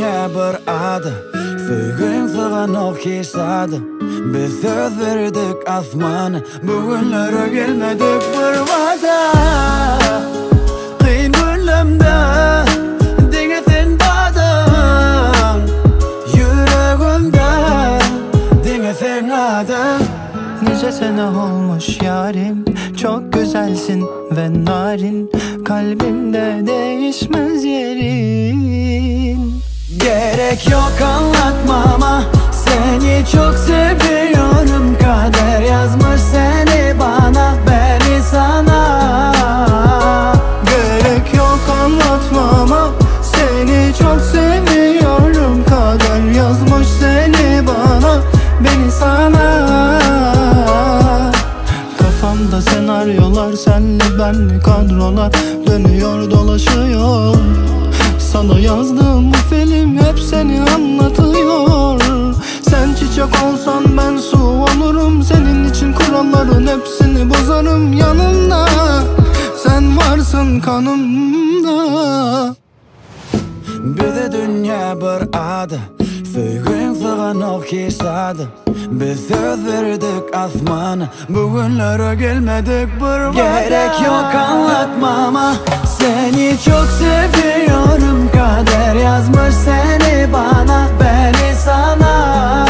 dünya bir adı, söygün sığanıp kişadı. Biz söz verdik asmanı, bugünlere gelmedik bir vada. Kıyın günlemde dingesin dadın, yüreğimde dingesin adın. Nice sene olmuş yarim, çok güzelsin ve narin, kalbimde değişmez yerin. Gerek yok anlatmama, seni çok seviyorum. Kader yazmış seni bana, beni sana. Gerek yok anlatmama, seni çok seviyorum. Kader yazmış seni bana, beni sana. Kafamda senaryolar, senli benli kadrolar dönüyor dolaşıyor. Sana yazdığım bu film hep seni anlatıyor. Sen çiçek olsan ben su olurum, senin için kuralların hepsini bozarım. Yanımda sen varsın, kanımda. Bize dünya bir adı, söygün sığanıp kişadı. Biz söz verdik asmanı, bugünlere gelmedik bir vada. Gerek yok anlatmama, seni çok seviyorum. Kader yazmış seni bana, beni sana.